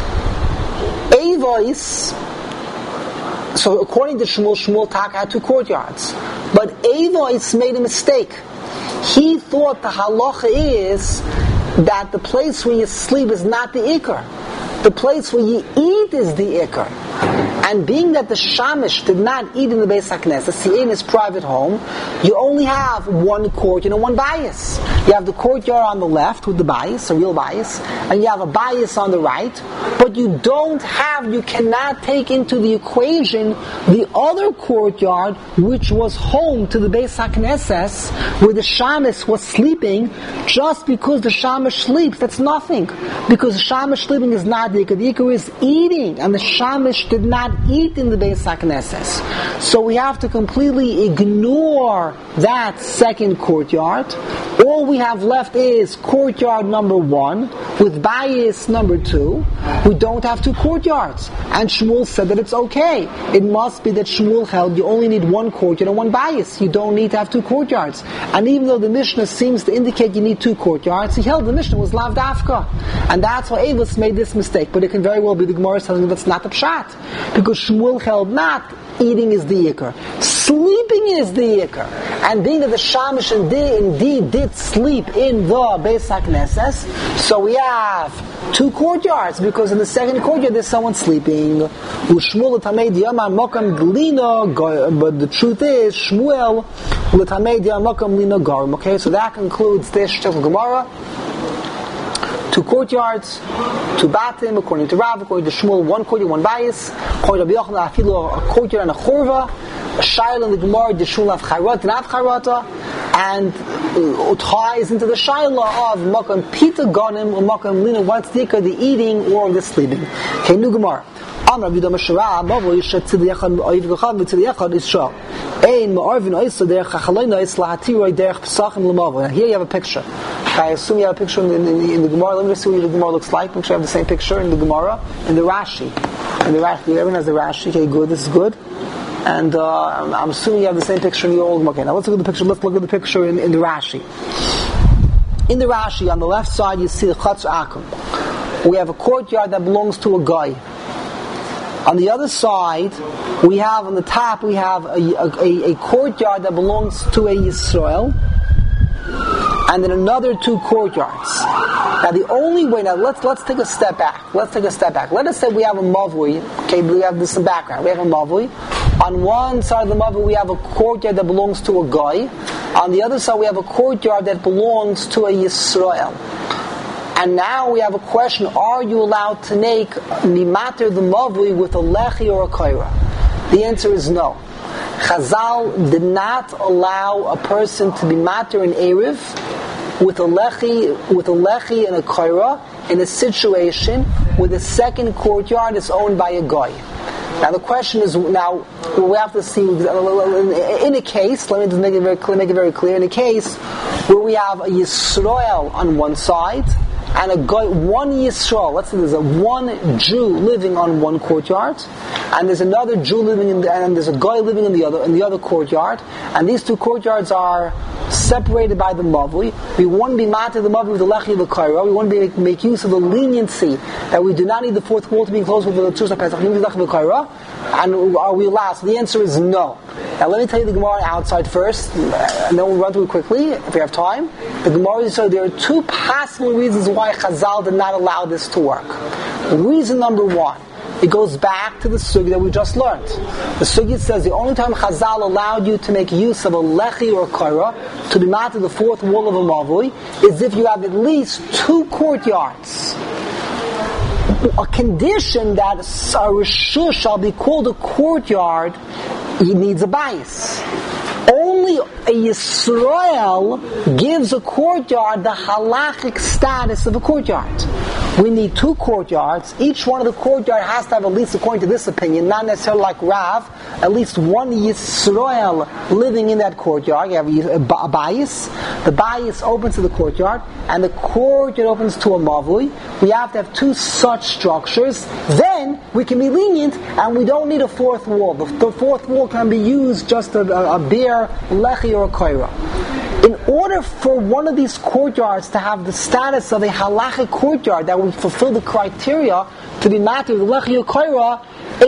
Avos. So according to Shmuel Taka had two courtyards. But Avos made a mistake. He thought the halacha is that the place where you sleep is not the ikar. The place where you eat is the ikar. And being that the Shamish did not eat in the Beis HaKnesses, he ate in his private home, you only have one courtyard and one bias. You have the courtyard on the left with the bias, a real bias, and you have a bias on the right, but you cannot take into the equation the other courtyard which was home to the Beis HaKnesses, where the Shamish was sleeping. Just because the Shamish sleeps, that's nothing. Because the Shamish sleeping is not the Ikar. The Ikar is eating, and the Shamish did not eat in the Beis HaKnesses. So we have to completely ignore that second courtyard. All we have left is courtyard number 1 with bias number 2. We don't have two courtyards. And Shmuel said that it's okay. It must be that Shmuel held you only need one courtyard and one bias. You don't need to have two courtyards. And even though the Mishnah seems to indicate you need two courtyards, he held the Mishnah was lav dafka. And that's why Avos made this mistake. But it can very well be the Gemara telling you that's not the pshat. Because Shmuel held not eating is the ikar. Sleeping is the ikar. And being that the Shamish indeed did sleep in the Beis HaKnesses, so we have two courtyards, because in the second courtyard there's someone sleeping. But the truth is, Shmuel okay, so that concludes this Shmuel Gemara. Two courtyards, two batim, according to Rav, according to Shmuel, one courtyard, one bias, according to Rabbi Yochanan, a courtyard and a churva, a shaila in the Gemara, the Shmuel of Chayrata and Av Chayrata, and ties into the shaila of Makam Pita Ganim or Makam Lina, what's the eating or the sleeping. Okay, new Gemara. Amar Vidam Shara, Mavo Yishat Tzidiyachad Oiv Gachad Tzidiyachad Isha. Ein Ma'arvin Oisa Derech Chachaloina Is Lahatiroi Derech Pesachim L'Mavo. Now here you have a picture. I assume you have a picture in the Gemara. Let me see what the Gemara looks like. Make sure I have the same picture in the Gemara, in the Rashi. Everyone has the Rashi. Okay, good. This is good. And I'm assuming you have the same picture in your old Gemara. Okay, now let's look at the picture. Let's look at the picture in the Rashi. In the Rashi, on the left side, you see the Chatz Akum. We have a courtyard that belongs to a guy. On the other side, we have on the top we have a courtyard that belongs to a Yisrael, and then another two courtyards. Now the only way, let's take a step back. Let us say we have a mavui. Okay, we have this in background. We have a mavui. On one side of the mavui we have a courtyard that belongs to a guy. On the other side we have a courtyard that belongs to a Yisrael. And now we have a question, are you allowed to make mimater the mavui with a lechi or a kaira? The answer is no. Chazal did not allow a person to be mater in Erev with a lechi and a kaira in a situation where the second courtyard is owned by a guy. Now the question is, now we have to see in a case. Let me just make it very clear. In a case where we have a Yisrael on one side and a guy, one Yisrael. Let's say there's one Jew living on one courtyard, and there's another Jew living and there's a guy living in the other courtyard, and these two courtyards are separated by the mavui. We want to be matter the mavui with the lechi the kaira. We want to make use of the leniency that we do not need the fourth wall to be closed with the tzursa pesach. And are we allowed? So the answer is no. Now let me tell you the Gemara outside first, and then we'll run through it quickly if we have time. The Gemara says there are two possible reasons why Chazal did not allow this to work. Reason number one, it goes back to the sugi that we just learned. The sugi says the only time Chazal allowed you to make use of a lechi or kaira to be mounted to the fourth wall of a mavui is if you have at least 2 courtyards. A condition that a rishus shall be called a courtyard, it needs a bias. Only a Yisrael gives a courtyard the halachic status of a courtyard. We need 2 courtyards. Each one of the courtyard has to have, at least according to this opinion, not necessarily like Rav, at least one Yisrael living in that courtyard. You have a bias. The bias opens to the courtyard, and the courtyard opens to a mavui. We have to have 2 such structures. Then we can be lenient, and we don't need a 4th wall. The 4th wall can be used just a bare lechi or a kaira. In order for one of these courtyards to have the status of a halachic courtyard that would fulfill the criteria to be matter with lechi or kaira, a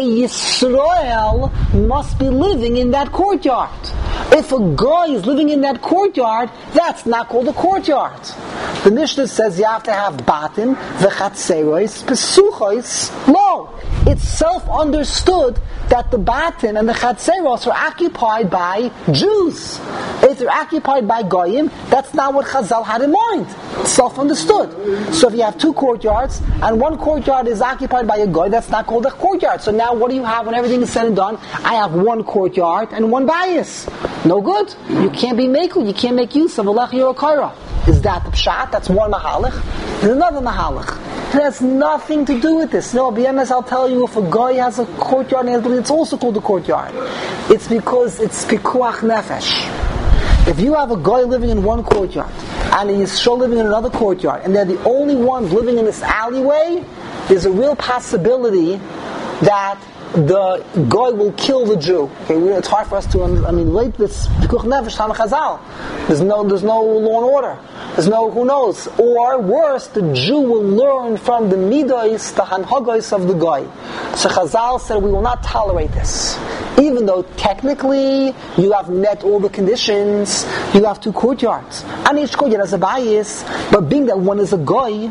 Yisrael must be living in that courtyard. If a guy is living in that courtyard, that's not called a courtyard. The Mishnah says you have to have batim, v'chatzeros, pesuchos, lo. It's self-understood that the batim and the chatzeros are occupied by Jews. If they're occupied by goyim, that's not what Chazal had in mind. It's self-understood. So if you have 2 courtyards, and one courtyard is occupied by a goy, that's not called a courtyard. So now what do you have when everything is said and done? I have 1 courtyard and 1 bias. No good. You can't be mekel. You can't make use of a lechi or a kaira. Is that the pshat? That's one mahalach. There's another mahalach. It has nothing to do with this. No, BMS, I'll tell you, if a guy has a courtyard, it's also called a courtyard. It's because it's pikuach nefesh. If you have a guy living in one courtyard, and a Yisrael living in another courtyard, and they're the only ones living in this alleyway, there's a real possibility that the guy will kill the Jew. Okay, it's hard for us to relate this pikuach nefesh tam chazal. There's no law and order. There's no who knows. Or worse, the Jew will learn from the midos, the hanhagos of the guy. So Chazal said we will not tolerate this. Even though technically you have met all the conditions, you have 2 courtyards. And each courtyard has a bias, but being that one is a guy,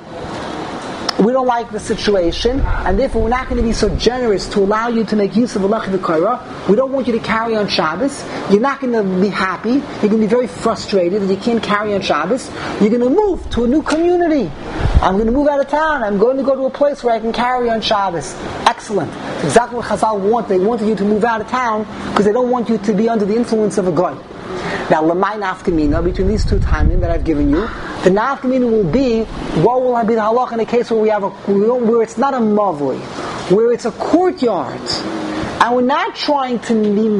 we don't like the situation, and therefore we're not going to be so generous to allow you to make use of a lechi v'kaira. We don't want you to carry on Shabbos. You're not going to be happy. You're going to be very frustrated that you can't carry on Shabbos. You're going to move to a new community. I'm going to move out of town. I'm going to go to a place where I can carry on Shabbos. Excellent. That's exactly what Chazal want. They wanted you to move out of town because they don't want you to be under the influence of a guy. Now, lamai nafkamina, between these 2 timing that I've given you, the nafkamina will be, what will be the halach in a case where where it's not a mavui, where it's a courtyard, and we're not trying to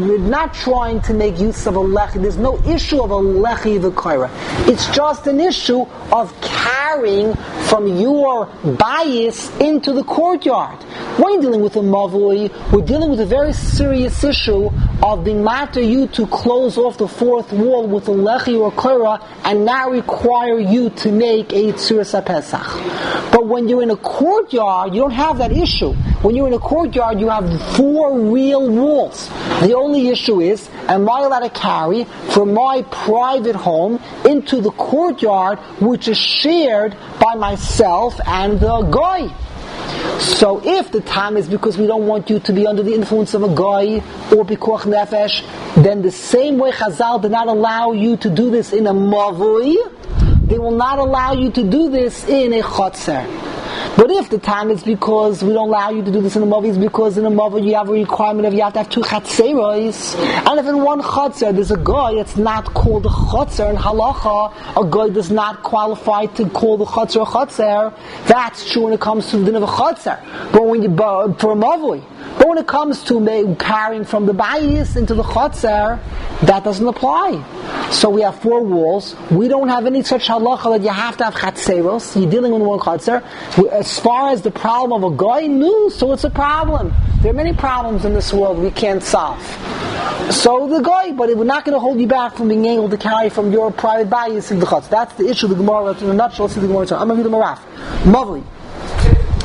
make use of a lechi. There's no issue of a lechi v'kaira. It's just an issue of carrying from your bias into the courtyard. We're dealing with a mavui. We're dealing with a very serious issue of being matter you to close off the 4th wall with a lechi or kaira and now require you to make a tzuras pesach. But when you're in a courtyard, you don't have that issue. When you're in a courtyard, you have 4 real walls. The only issue is, am I allowed to carry from my private home into the courtyard, which is shared by myself and the guy? So if the time is because we don't want you to be under the influence of a guy or pikuach nefesh, then the same way Chazal did not allow you to do this in a mavui, they will not allow you to do this in a chotzer. But if the time is because we don't allow you to do this in a mavui, it's because in a mavui you have a requirement of you have to have 2 chatzeros, and if in one chatzer there's a guy, it's not called a chatzer in halacha. A guy does not qualify to call the chatzer a chatzer. That's true when it comes to the din of a chatzer. But when you for a mavui, but when it comes to carrying from the bayis into the chotzer, that doesn't apply. So we have 4 walls. We don't have any such halacha that you have to have chatzeros. You're dealing with one chotzer. As far as the problem of a guy, no, so it's a problem. There are many problems in this world we can't solve. So the guy, but we're not going to hold you back from being able to carry from your private bayis into the chotzer. That's the issue of the Gemara. In a nutshell, let's see the Gemara. I'm going to read the Maraf. Mavli.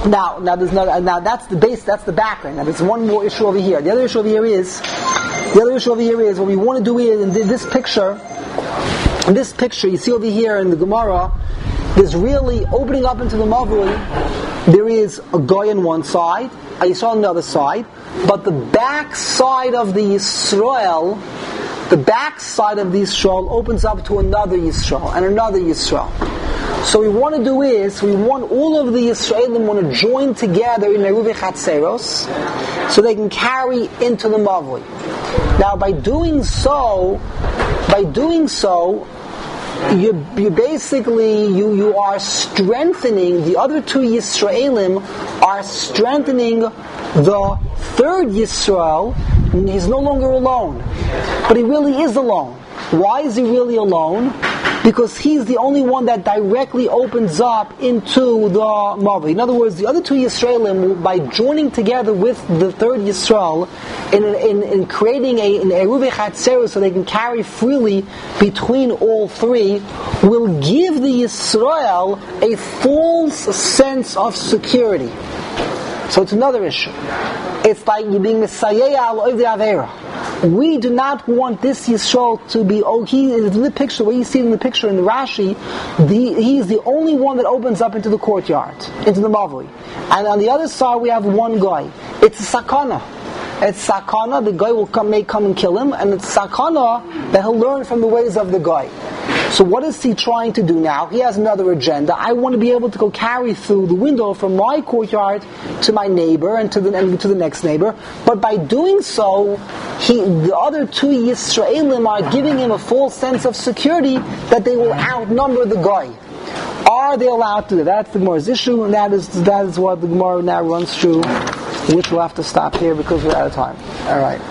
Now that's the base. That's the background. Now there's one more issue over here. The other issue over here is what we want to do is in this picture. In this picture, you see over here in the Gemara, there's really opening up into the Mavui. There is a guy on one side, and you saw on the other side, but the back side of the Yisrael opens up to another Yisrael and another Yisrael. So what we want to do is, we want all of the Yisraelim want to join together in Eruvei Chatzeros, so they can carry into the Mavui. Now, by doing so, you basically are strengthening the other two Yisraelim, are strengthening the third Yisrael. He's no longer alone, but he really is alone. Why is he really alone? Because he's the only one that directly opens up into the Mavui. In other words, the other two Yisraelim, by joining together with the third Yisrael, in creating an Eruvei Chatzeros so they can carry freely between all three, will give the Yisrael a false sense of security. So it's another issue. It's like you're being Messiah al-Oivdei Avera. We do not want this Yisrael to be, in the picture, where you see it in the picture in the Rashi, he's the only one that opens up into the courtyard, into the Mavui. And on the other side we have one guy. It's a sakana. It's sakana, the guy may come and kill him, and it's sakana that he'll learn from the ways of the guy. So what is he trying to do now? He has another agenda. I want to be able to go carry through the window from my courtyard to my neighbor and to the next neighbor. But by doing so, the other two Yisraelim are giving him a false sense of security that they will outnumber the guy. Are they allowed to do that? That's the Gemara's issue, and that is what the Gemara now runs through, which we'll have to stop here because we're out of time. All right.